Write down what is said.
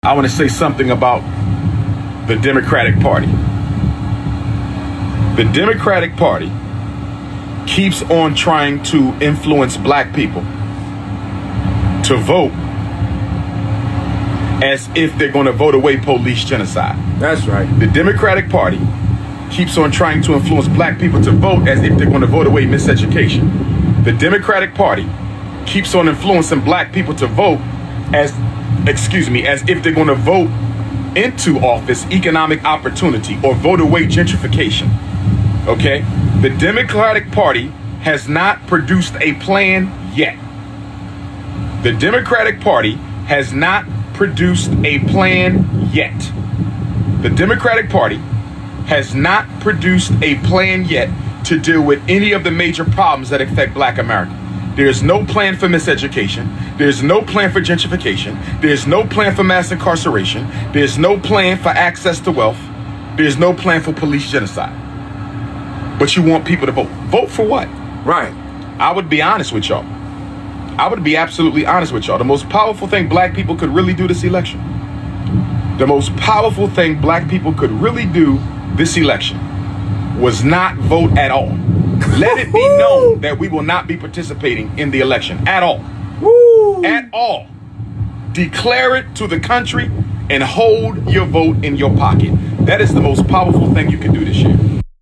I want to say something about the Democratic Party. The Democratic Party keeps on trying to influence black people to vote as if they're going to vote away police genocide. That's right. The Democratic Party keeps on trying to influence black people to vote as if they're going to vote away miseducation. The Democratic Party keeps on influencing black people to vote as if they're going to vote into office economic opportunity or vote away gentrification. Okay? The Democratic Party has not produced a plan yet. The Democratic Party has not produced a plan yet. The Democratic Party has not produced a plan yet to deal with any of the major problems that affect black America. There's no plan for miseducation. There's no plan for gentrification. There's no plan for mass incarceration. There's no plan for access to wealth. There's no plan for police genocide. But you want people to vote. Vote for what? Right. I would be honest with y'all. I would be absolutely honest with y'all. The most powerful thing black people could really do this election. The most powerful thing black people could really do this election was not vote at all. Let it be known that we will not be participating in the election at all. Woo. At all. Declare it to the country and hold your vote in your pocket. That is the most powerful thing you can do this year.